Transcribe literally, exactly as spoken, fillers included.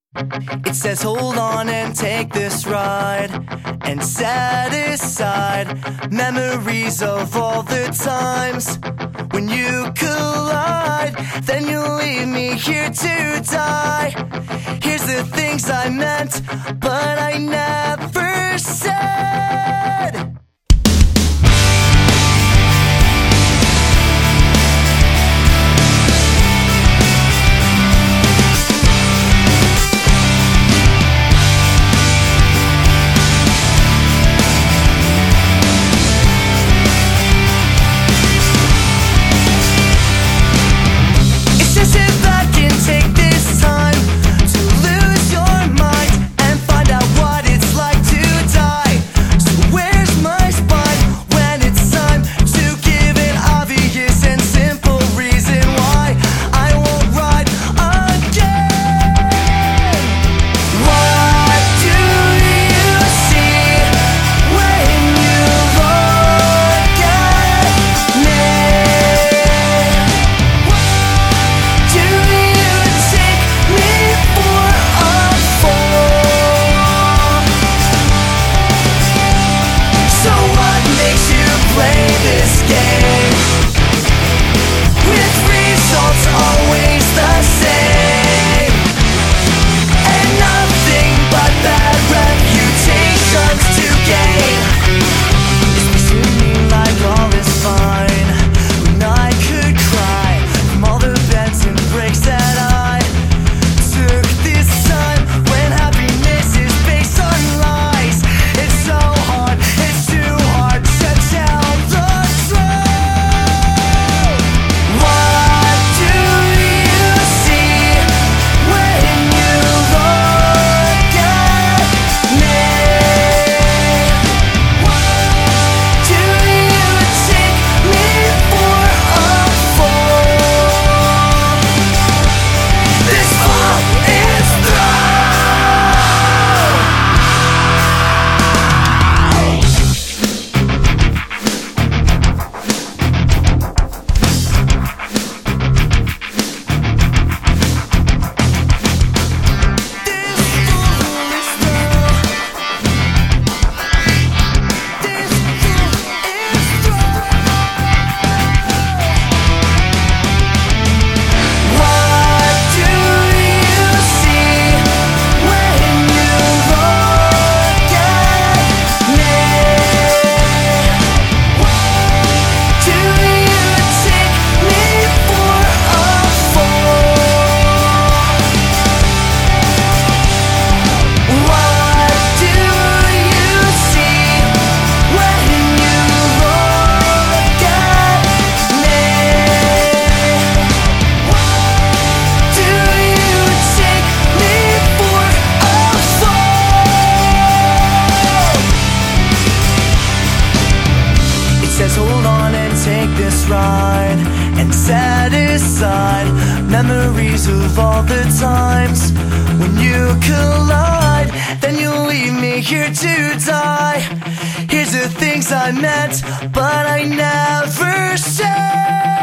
It says hold on and take this ride, and set aside memories of all the times when you collide. Then you'll leave me here to die. Here's the things I meant, but I never said. Hold on and take this ride, and set aside memories of all the times when you collide. Then you'll leave me here to die. Here's the things I meant, but I never said.